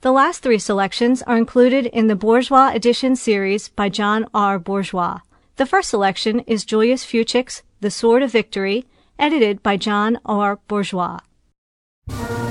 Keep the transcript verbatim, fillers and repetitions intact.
The last three selections are included in the Bourgeois Edition series by John R. Bourgeois. The first selection is Julius Fuchs's The Sword of Victory, edited by John R. Bourgeois.